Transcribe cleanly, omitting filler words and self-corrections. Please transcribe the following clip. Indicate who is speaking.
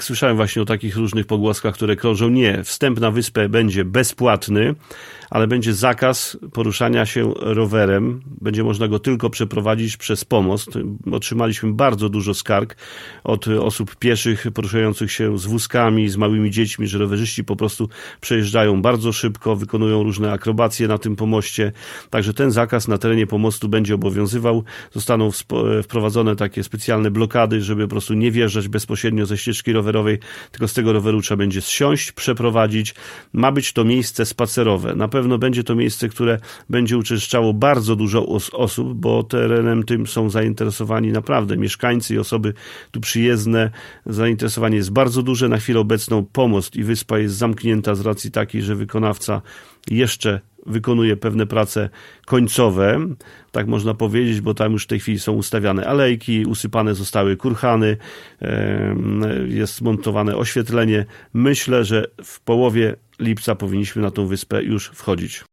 Speaker 1: Słyszałem właśnie o takich różnych pogłoskach, które krążą. Nie, wstęp na wyspę będzie bezpłatny, ale będzie zakaz poruszania się rowerem. Będzie można go tylko przeprowadzić przez pomost. Otrzymaliśmy bardzo dużo skarg od osób pieszych poruszających się z wózkami, z małymi dziećmi, że rowerzyści po prostu przejeżdżają bardzo szybko, wykonują różne akrobacje na tym pomoście. Także ten zakaz na terenie pomostu będzie obowiązywał. Zostaną wprowadzone takie specjalne blokady, żeby po prostu nie wjeżdżać bezpośrednio ze ścieżki rowerowej, tylko z tego roweru trzeba będzie zsiąść, przeprowadzić. Ma być to miejsce spacerowe. Na pewno będzie to miejsce, które będzie uczęszczało bardzo dużo osób, bo terenem tym są zainteresowani naprawdę mieszkańcy i osoby tu przyjezdne. Zainteresowanie jest bardzo duże. Na chwilę obecną pomost i wyspa jest zamknięta z racji takiej, że wykonawca jeszcze wykonuje pewne prace końcowe, tak można powiedzieć, bo tam już w tej chwili są ustawiane alejki, usypane zostały kurhany, jest montowane oświetlenie. Myślę, że w połowie lipca powinniśmy na tą wyspę już wchodzić.